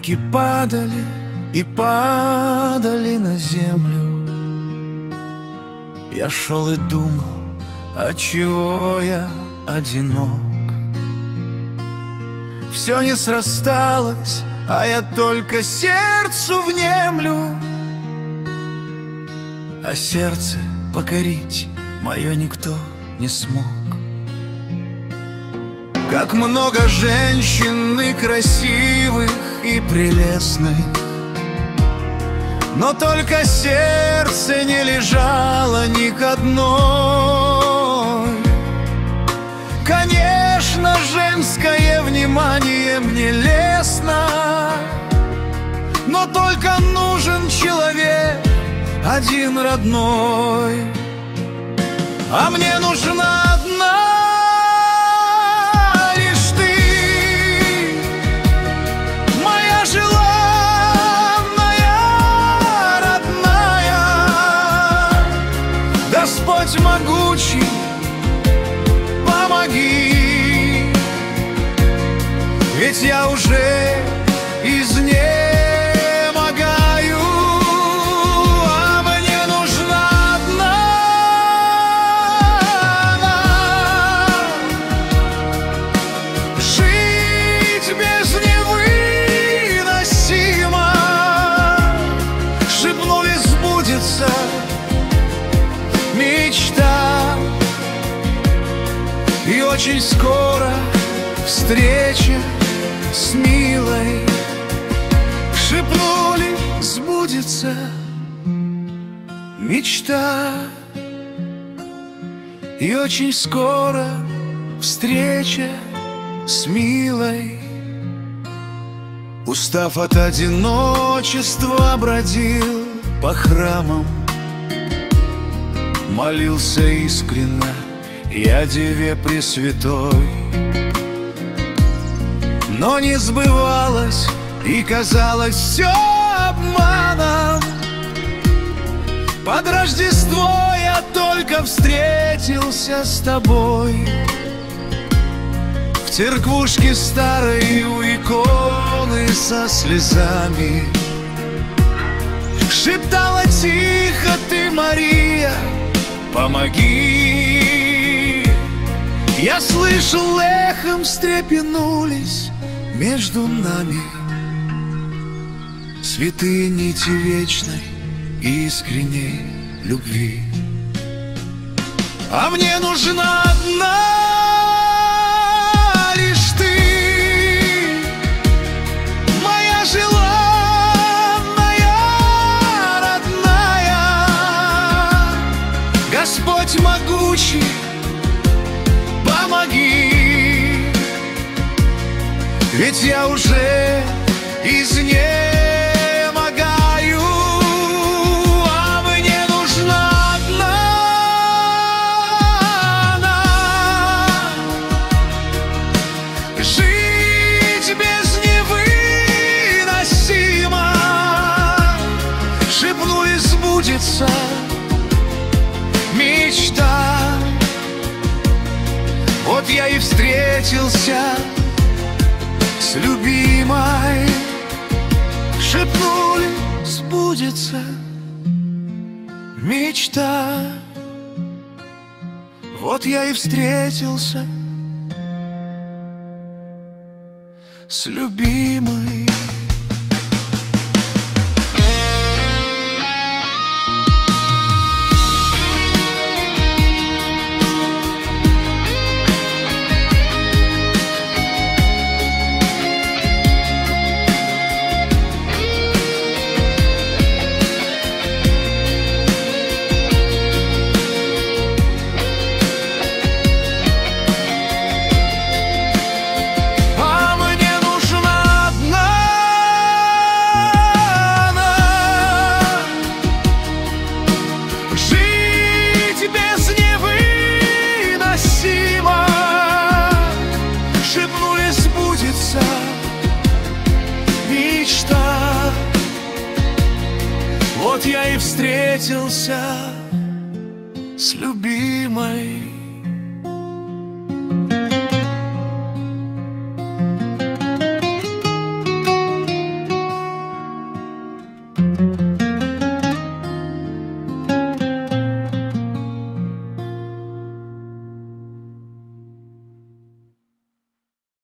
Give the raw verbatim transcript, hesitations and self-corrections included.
Ветки падали и падали на землю. Я шел и думал, отчего я одинок. Все не срасталось, а я только сердцу внемлю. А сердце покорить мое никто не смог. Как много женщин и красивых, и прелестных, но только сердце не лежало ни к одной. Конечно, женское внимание мне лестно, но только нужен человек один родной. А мне нужна одна лишь ты, моя желанная, родная. Господь могучий, помоги, ведь я уже изнемогаю. А мне нужна одна она. Жить без невыносимо. Шепнули, сбудется мечта. И очень скоро встреча с милой. Шепнули, сбудется мечта. И очень скоро встреча с милой. Устав от одиночества, бродил по храмам, молился искренно я Деве Пресвятой. Но не сбывалось, и казалось все обманом. Под Рождество я только встретился с тобой. В церквушке старой у иконы со слезами шептала тихо ты, Мария, помоги. Я слышал, эхом встрепенулись между нами святые нити вечной и искренней любви. А мне нужна одна лишь ты, моя желанная, родная. Господь могучий, помоги, ведь я уже изнемогаю. А мне нужна одна она. Жить без невыносимо. Шепнули, сбудется мечта. Вот я и встретился с любимой. Шепнули, сбудется мечта. Вот я и встретился с любимой. Вот я и встретился с любимой.